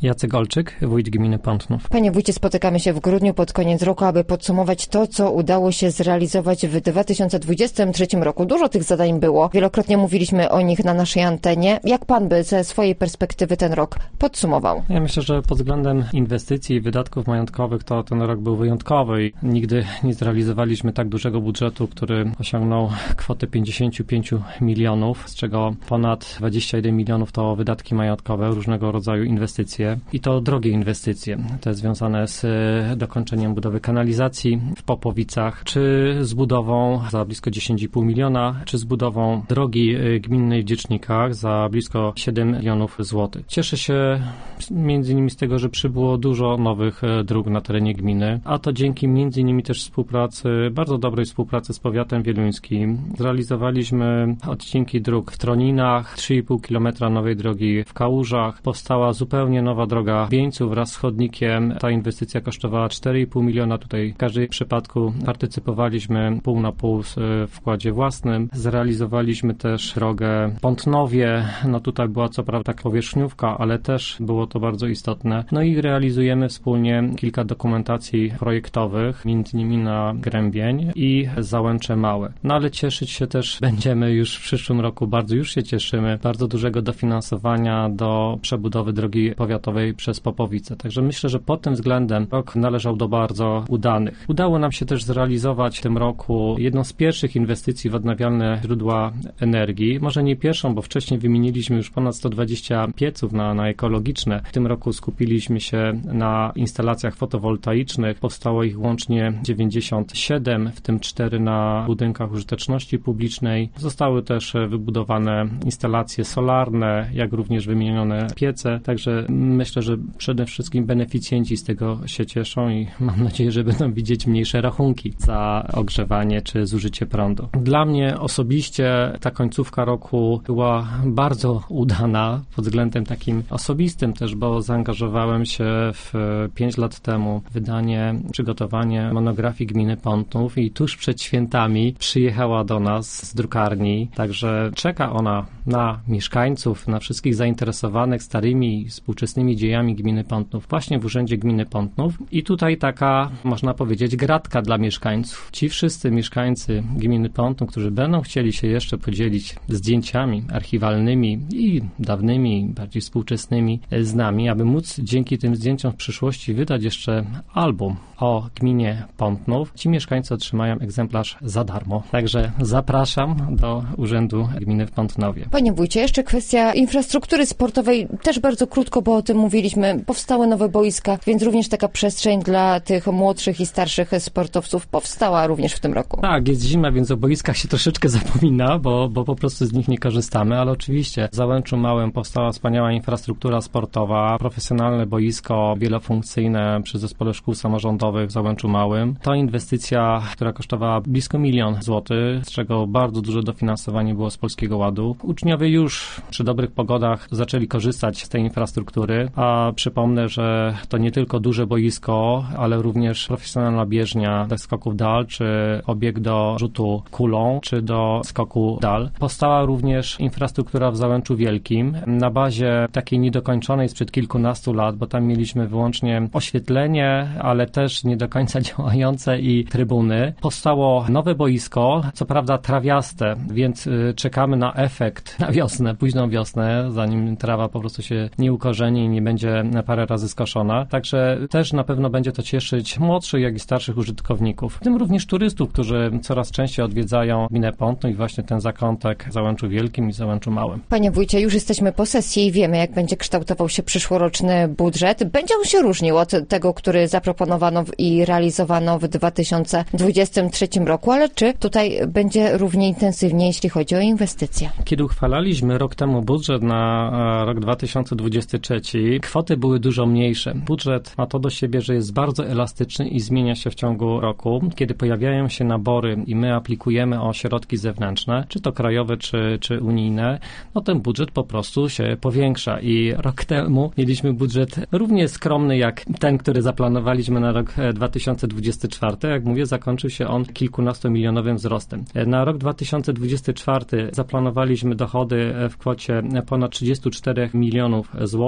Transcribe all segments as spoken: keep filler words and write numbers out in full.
Jacek Olczyk, wójt gminy Pątnów. Panie wójcie, spotykamy się w grudniu pod koniec roku, aby podsumować to, co udało się zrealizować w dwa tysiące dwudziestym trzecim roku. Dużo tych zadań było. Wielokrotnie mówiliśmy o nich na naszej antenie. Jak pan by ze swojej perspektywy ten rok podsumował? Ja myślę, że pod względem inwestycji i wydatków majątkowych to ten rok był wyjątkowy i nigdy nie zrealizowaliśmy tak dużego budżetu, który osiągnął kwotę pięćdziesiąt pięć milionów, z czego ponad dwadzieścia jeden milionów to wydatki majątkowe, różnego rodzaju inwestycje i to drogie inwestycje. Te związane z dokończeniem budowy kanalizacji w Popowicach, czy z budową za blisko dziesięć i pół miliona, czy z budową drogi gminnej w Dziecznikach za blisko siedem milionów złotych. Cieszę się między innymi z tego, że przybyło dużo nowych dróg na terenie gminy, a to dzięki między innymi też współpracy, bardzo dobrej współpracy z powiatem wieluńskim. Zrealizowaliśmy odcinki dróg w Troninach, trzy i pół kilometra nowej drogi w Kałużach. Powstała zupełnie nowa droga w Bieńcu wraz z chodnikiem. Ta inwestycja kosztowała cztery i pół miliona. Tutaj w każdym przypadku partycypowaliśmy pół na pół w wkładzie własnym. Zrealizowaliśmy też drogę Pątnowie. No tutaj była co prawda powierzchniówka, ale też było to bardzo istotne. No i realizujemy wspólnie kilka dokumentacji projektowych, między innymi na Grębień i Załęcze Małe. No ale cieszyć się też będziemy już w przyszłym roku, bardzo już się cieszymy, bardzo dużego dofinansowania do przebudowy drogi powiatowej przez Popowice. Także myślę, że pod tym względem rok należał do bardzo udanych. Udało nam się też zrealizować w tym roku jedną z pierwszych inwestycji w odnawialne źródła energii. Może nie pierwszą, bo wcześniej wymieniliśmy już ponad sto dwadzieścia pieców na, na ekologiczne. W tym roku skupiliśmy się na instalacjach fotowoltaicznych. Powstało ich łącznie dziewięćdziesiąt siedem, w tym cztery na budynkach użyteczności publicznej. Zostały też wybudowane instalacje solarne, jak również wymienione piece. Także myślę, że przede wszystkim beneficjenci z tego się cieszą i mam nadzieję, że będą widzieć mniejsze rachunki za ogrzewanie czy zużycie prądu. Dla mnie osobiście ta końcówka roku była bardzo udana pod względem takim osobistym też, bo zaangażowałem się w pięć lat temu w wydanie, przygotowanie monografii gminy Pątnów i tuż przed świętami przyjechała do nas z drukarni, także czeka ona na mieszkańców, na wszystkich zainteresowanych starymi, współczesnymi dziejami gminy Pątnów, właśnie w Urzędzie Gminy Pątnów. I tutaj taka, można powiedzieć, gratka dla mieszkańców. Ci wszyscy mieszkańcy gminy Pątnów, którzy będą chcieli się jeszcze podzielić zdjęciami archiwalnymi i dawnymi, bardziej współczesnymi z nami, aby móc dzięki tym zdjęciom w przyszłości wydać jeszcze album o gminie Pątnów. Ci mieszkańcy otrzymają egzemplarz za darmo. Także zapraszam do Urzędu Gminy w Pątnowie. Panie wójcie, jeszcze kwestia infrastruktury sportowej, też bardzo krótko, bo o tym mówiliśmy. Powstały nowe boiska, więc również taka przestrzeń dla tych młodszych i starszych sportowców powstała również w tym roku. Tak, jest zima, więc o boiskach się troszeczkę zapomina, bo, bo po prostu z nich nie korzystamy, ale oczywiście w Załęczu Małym powstała wspaniała infrastruktura sportowa, profesjonalne boisko wielofunkcyjne przy Zespole Szkół Samorządowych w Załęczu Małym. To inwestycja, która kosztowała blisko milion złotych, z czego bardzo duże dofinansowanie było z Polskiego Ładu. Uczniowie już przy dobrych pogodach zaczęli korzystać z tej infrastruktury, a przypomnę, że to nie tylko duże boisko, ale również profesjonalna bieżnia do skoków dal, czy obieg do rzutu kulą, czy do skoku dal. Powstała również infrastruktura w Załęczu Wielkim na bazie takiej niedokończonej sprzed kilkunastu lat, bo tam mieliśmy wyłącznie oświetlenie, ale też nie do końca działające i trybuny. Powstało nowe boisko, co prawda trawiaste, więc czekamy na efekt na wiosnę, późną wiosnę, zanim trawa po prostu się nie ukorzeni i nie będzie parę razy skoszona. Także też na pewno będzie to cieszyć młodszych, jak i starszych użytkowników. W tym również turystów, którzy coraz częściej odwiedzają gminę Pątnów i właśnie ten zakątek w Załęczu Wielkim i Załęczu Małym. Panie wójcie, już jesteśmy po sesji i wiemy, jak będzie kształtował się przyszłoroczny budżet. Będzie on się różnił od tego, który zaproponowano i realizowano w dwa tysiące dwudziestym trzecim roku, ale czy tutaj będzie równie intensywnie, jeśli chodzi o inwestycje? Kiedy uchwalaliśmy rok temu budżet na rok dwa tysiące dwudziesty trzeci, kwoty były dużo mniejsze. Budżet ma to do siebie, że jest bardzo elastyczny i zmienia się w ciągu roku. Kiedy pojawiają się nabory i my aplikujemy o środki zewnętrzne, czy to krajowe, czy, czy unijne, no ten budżet po prostu się powiększa i rok temu mieliśmy budżet równie skromny jak ten, który zaplanowaliśmy na rok dwa tysiące dwudziesty czwarty. Jak mówię, zakończył się on kilkunastomilionowym wzrostem. Na rok dwa tysiące dwudziesty czwarty zaplanowaliśmy dochody w kwocie ponad trzydzieści cztery milionów złotych.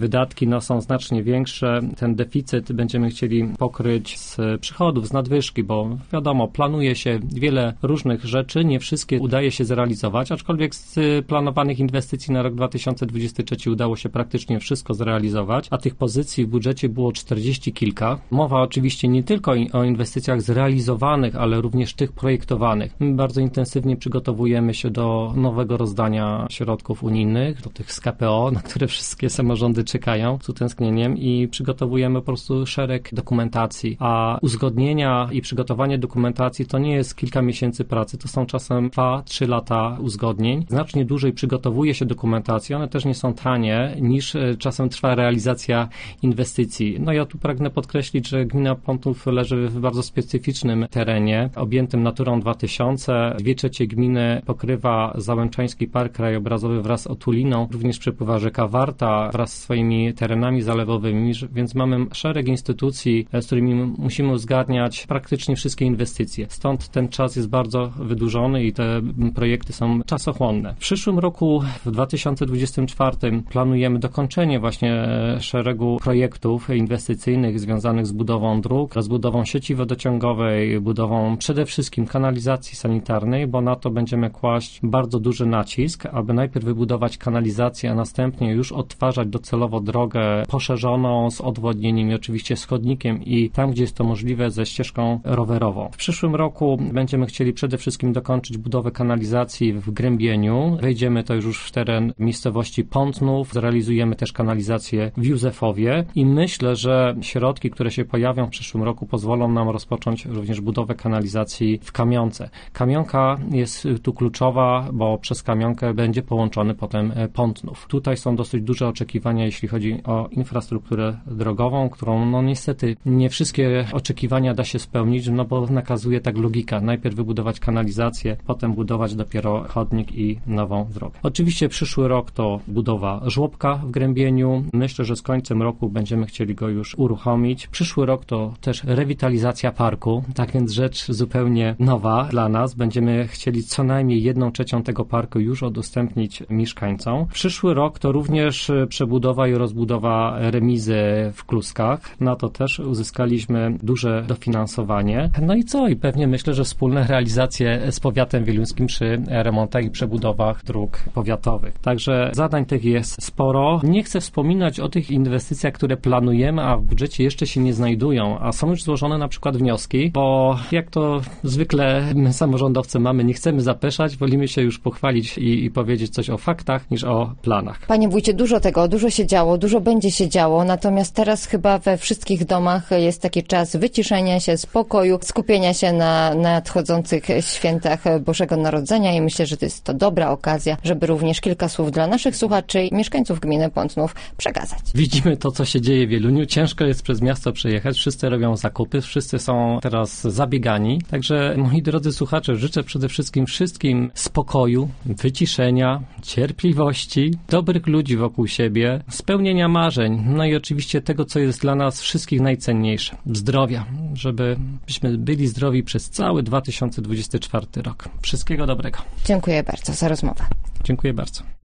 wydatki no, są znacznie większe. Ten deficyt będziemy chcieli pokryć z przychodów, z nadwyżki, bo wiadomo, planuje się wiele różnych rzeczy, nie wszystkie udaje się zrealizować, aczkolwiek z planowanych inwestycji na rok dwa tysiące dwudziesty trzeci udało się praktycznie wszystko zrealizować, a tych pozycji w budżecie było czterdzieści kilka. Mowa oczywiście nie tylko o inwestycjach zrealizowanych, ale również tych projektowanych. My bardzo intensywnie przygotowujemy się do nowego rozdania środków unijnych, do tych z K P O, na które wszystkie samorządy czekają z utęsknieniem i przygotowujemy po prostu szereg dokumentacji, a uzgodnienia i przygotowanie dokumentacji to nie jest kilka miesięcy pracy, to są czasem dwa trzy lata uzgodnień. Znacznie dłużej przygotowuje się dokumentacji, one też nie są tanie, niż czasem trwa realizacja inwestycji. No ja tu pragnę podkreślić, że gmina Pątnów leży w bardzo specyficznym terenie, objętym Naturą dwa tysiące. Dwie trzecie gminy pokrywa Załęczański Park Krajobrazowy wraz z Otuliną, również przepływa rzeka Warta wraz z swoimi terenami zalewowymi, więc mamy szereg instytucji, z którymi musimy uzgadniać praktycznie wszystkie inwestycje. Stąd ten czas jest bardzo wydłużony i te projekty są czasochłonne. W przyszłym roku, w dwa tysiące dwudziestym czwartym, planujemy dokończenie właśnie szeregu projektów inwestycyjnych związanych z budową dróg, rozbudową sieci wodociągowej, budową przede wszystkim kanalizacji sanitarnej, bo na to będziemy kłaść bardzo duży nacisk, aby najpierw wybudować kanalizację, a następnie już odtwarzać docelowo drogę poszerzoną z odwodnieniem i oczywiście z chodnikiem i tam, gdzie jest to możliwe, ze ścieżką rowerową. W przyszłym roku będziemy chcieli przede wszystkim dokończyć budowę kanalizacji w Grębieniu. Wejdziemy to już w teren miejscowości Pątnów, zrealizujemy też kanalizację w Józefowie i myślę, że środki, które się pojawią w przyszłym roku, pozwolą nam rozpocząć również budowę kanalizacji w Kamionce. Kamionka jest tu kluczowa, bo przez Kamionkę będzie połączony potem Pątnów. Tutaj są dosyć duże oczekiwania, jeśli chodzi o infrastrukturę drogową, którą no niestety nie wszystkie oczekiwania da się spełnić, no bo nakazuje tak logika. Najpierw wybudować kanalizację, potem budować dopiero chodnik i nową drogę. Oczywiście przyszły rok to budowa żłobka w Grębieniu. Myślę, że z końcem roku będziemy chcieli go już uruchomić. Przyszły rok to też rewitalizacja parku, tak więc rzecz zupełnie nowa dla nas. Będziemy chcieli co najmniej jedną trzecią tego parku już udostępnić mieszkańcom. Przyszły rok to również przebudowa i rozbudowa remizy w Kluskach. Na to też uzyskaliśmy duże dofinansowanie. No i co? I pewnie myślę, że wspólne realizacje z powiatem wieluńskim przy remontach i przebudowach dróg powiatowych. Także zadań tych jest sporo. Nie chcę wspominać o tych inwestycjach, które planujemy, a w budżecie jeszcze się nie znajdują, a są już złożone na przykład wnioski, bo jak to zwykle my samorządowcy mamy, nie chcemy zapeszać, wolimy się już pochwalić i, i powiedzieć coś o faktach niż o planach. Panie wójcie, dużo tego, dużo się działo, dużo będzie się działo, natomiast teraz chyba we wszystkich domach jest taki czas wyciszenia się, spokoju, skupienia się na nadchodzących świętach Bożego Narodzenia i myślę, że to jest to dobra okazja, żeby również kilka słów dla naszych słuchaczy i mieszkańców gminy Pątnów przekazać. Widzimy to, co się dzieje w Wieluniu. Ciężko jest przez miasto przejechać. Wszyscy robią zakupy, wszyscy są teraz zabiegani. Także, moi drodzy słuchacze, życzę przede wszystkim wszystkim spokoju, wyciszenia, cierpliwości, dobrych ludzi wokół siebie, spełnienia marzeń, no i oczywiście tego, co jest dla nas wszystkich najcenniejsze. Zdrowia, żebyśmy byli zdrowi przez cały dwa tysiące dwudziesty czwarty rok. Wszystkiego dobrego. Dziękuję bardzo za rozmowę. Dziękuję bardzo.